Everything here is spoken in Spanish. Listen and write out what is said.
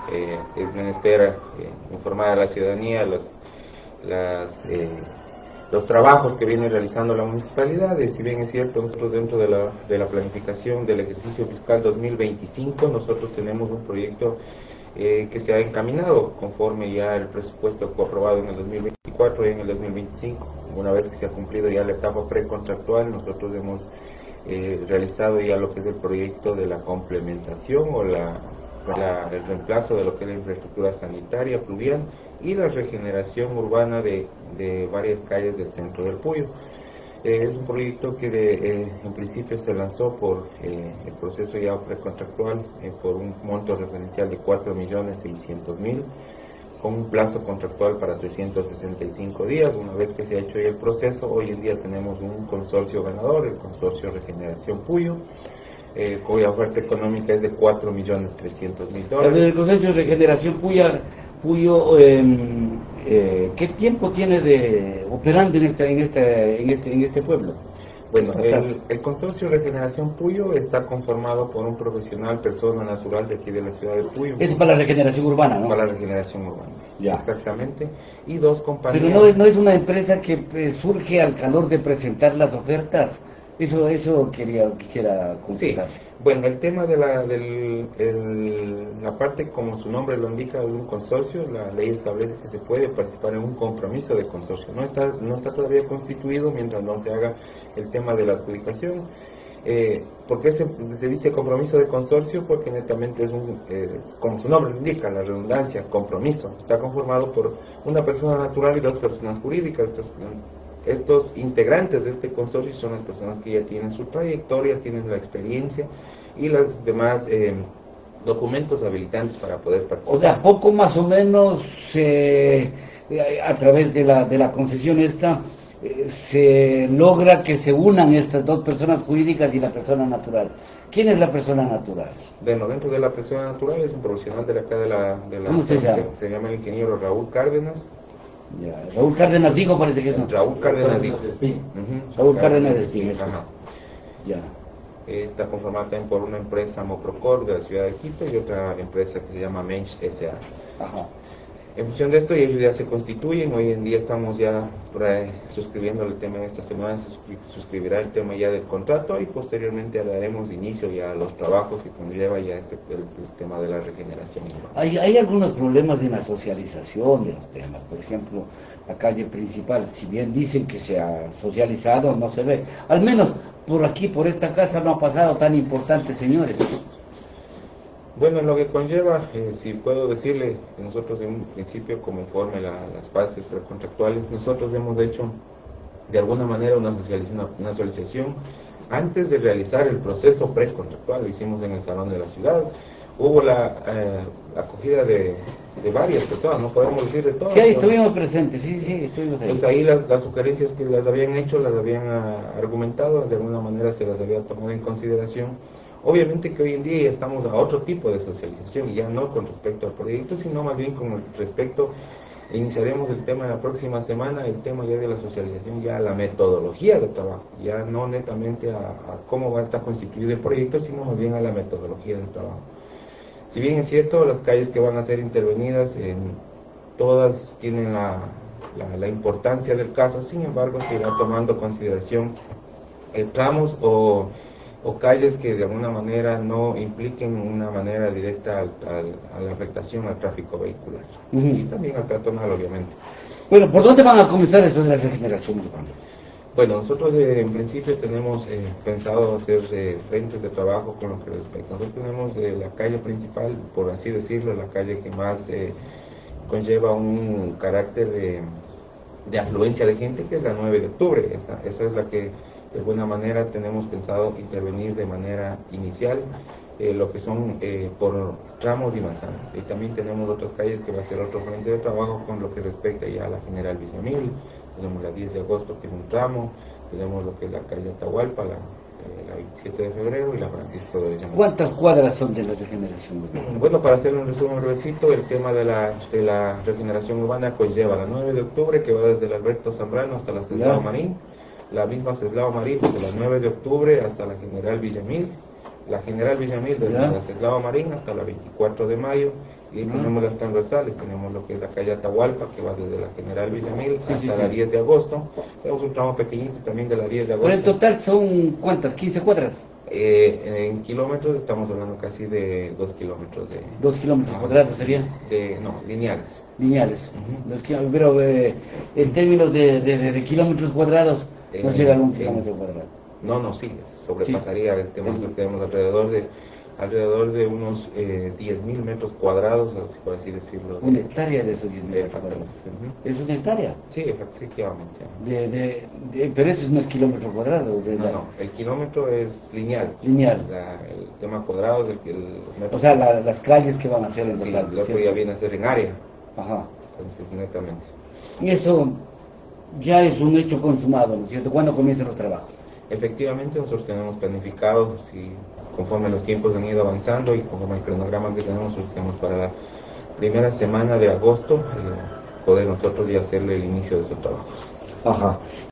es menester informar a la ciudadanía los trabajos que viene realizando la municipalidad. Si bien es cierto, nosotros dentro de la planificación del ejercicio fiscal 2025, nosotros tenemos un proyecto que se ha encaminado conforme ya el presupuesto aprobado en el 2024 y en el 2025. Una vez que se ha cumplido ya la etapa precontractual, nosotros hemos realizado ya lo que es el proyecto de la complementación o el reemplazo de lo que es la infraestructura sanitaria, pluvial y la regeneración urbana de varias calles del centro del Puyo. Es un proyecto que en principio se lanzó por el proceso ya precontractual por un monto referencial de 4.600.000, con un plazo contractual para 365 días. Una vez que se ha hecho ya el proceso, hoy en día tenemos un consorcio ganador, el Consorcio Regeneración Puyo, cuya oferta económica es de $4.300.000. El Consorcio Regeneración Puyo, ¿qué tiempo tiene de operando en este pueblo? Bueno, el Consorcio Regeneración Puyo está conformado por un profesional, persona natural de aquí de la ciudad de Puyo. Es para la regeneración urbana, ¿no? Para la regeneración urbana, ya. Exactamente. Y dos compañías. Pero no es una empresa que surge al calor de presentar las ofertas. Eso quisiera consultar. Sí. Bueno, el tema de la parte, como su nombre lo indica, de un consorcio, la ley establece que se puede participar en un compromiso de consorcio. No está todavía constituido mientras no se haga el tema de la adjudicación. ¿Por qué se dice compromiso de consorcio? Porque netamente es como su nombre lo indica, la redundancia, compromiso. Está conformado por una persona natural y dos personas jurídicas. Estos integrantes de este consorcio son las personas que ya tienen su trayectoria, tienen la experiencia y los demás documentos habilitantes para poder participar. O sea, poco más o menos a través de la concesión esta se logra que se unan estas dos personas jurídicas y la persona natural. ¿Quién es la persona natural? Bueno, dentro de la persona natural es un profesional de acá de la ¿Cómo usted llama? Se llama el ingeniero Raúl Cárdenas. Ya, Raúl Cárdenas Digo parece que es, ¿no? Raúl Cárdenas Digo. Raúl Cárdenas de Espín, Ajá. Ya. Está conformada también por una empresa Moprocor de la ciudad de Quito y otra empresa que se llama Mensch S.A. Ajá. En función de esto, ellos ya se constituyen. Hoy en día estamos ya suscribiendo el tema. En esta semana se suscribirá el tema ya del contrato y posteriormente daremos inicio ya a los trabajos que conlleva ya el tema de la regeneración. Hay algunos problemas en la socialización de los temas. Por ejemplo, la calle principal, si bien dicen que se ha socializado, no se ve. Al menos por aquí, por esta casa, no ha pasado tan importante, señores. Bueno, lo que conlleva, si puedo decirle, nosotros en un principio, conforme las bases precontractuales, nosotros hemos hecho de alguna manera una socialización antes de realizar el proceso precontractual. Lo hicimos en el Salón de la Ciudad. Hubo la acogida de varias personas, no podemos decir de todas. Sí, ahí estuvimos presentes, sí, estuvimos ahí. Pues ahí las sugerencias que las habían hecho, las habían argumentado, de alguna manera se las había tomado en consideración. Obviamente que hoy en día ya estamos a otro tipo de socialización, ya no con respecto al proyecto, sino más bien con respecto, iniciaremos el tema la próxima semana, el tema ya de la socialización, ya la metodología de trabajo, ya no netamente a cómo va a estar constituido el proyecto, sino más bien a la metodología del trabajo. Si bien es cierto, las calles que van a ser intervenidas, todas tienen la importancia del caso, sin embargo se irá tomando consideración tramos o calles que de alguna manera no impliquen una manera directa a la afectación al tráfico vehicular. Y también al peatonal, obviamente. Bueno, ¿por dónde van a comenzar esto de la regeneración urbana? Bueno, nosotros en principio tenemos pensado hacer frentes de trabajo con lo que respecta. Nosotros tenemos la calle principal, por así decirlo, la calle que más conlleva un carácter de afluencia de gente, que es la 9 de octubre. Esa es la que de alguna manera tenemos pensado intervenir de manera inicial, lo que son por tramos y manzanas. Y también tenemos otras calles que va a ser otro frente de trabajo con lo que respecta ya a la General Villamil. Tenemos la 10 de agosto, que es un tramo, tenemos lo que es la calle Atahualpa, la 27 de febrero y la Francisco de Villamil. ¿Cuántas cuadras son de la regeneración urbana? Bueno, para hacer un resumen brevecito, el tema de la regeneración urbana conlleva la 9 de octubre, que va desde el Alberto Zambrano hasta la Ceslao Marín, la misma Ceslao Marín desde la 9 de octubre hasta la General Villamil, la General Villamil, desde Ya. la Ceslao Marín hasta la 24 de mayo, y ahí tenemos las transversales, tenemos lo que es la calle Atahualpa, que va desde la General Villamil Sí, hasta sí, la sí. 10 de agosto, tenemos un tramo pequeñito también de la 10 de Pero en agosto. total son, ¿cuántas? ¿15 cuadras? En kilómetros estamos hablando casi de 2 kilómetros de... 2 kilómetros cuadrados serían No, lineales. lineales. Ujú. Pero en términos de kilómetros cuadrados, no llega a un En- kilómetro cuadrado. No, sí, sobrepasaría el tema que tenemos alrededor de unos 10.000 metros cuadrados, así por así decirlo. Una hectárea de esos 10 metros cuadrados. Ujú. Es una hectárea. Sí, efectivamente. Pero eso no es kilómetro cuadrado, o sea, No, el kilómetro es lineal. lineal. El tema cuadrado es los metros. O sea, las calles que van a ser en Sí, total. lo que ¿cierto? ya viene a ser en área, Ajá. entonces netamente. Y eso ya es un hecho consumado, ¿no es cierto? ¿Cuándo comienzan los trabajos? Efectivamente, nosotros tenemos planificados y conforme los tiempos han ido avanzando y conforme el cronograma que tenemos, nosotros tenemos para la primera semana de agosto poder nosotros ya hacerle el inicio de estos trabajos. Ajá.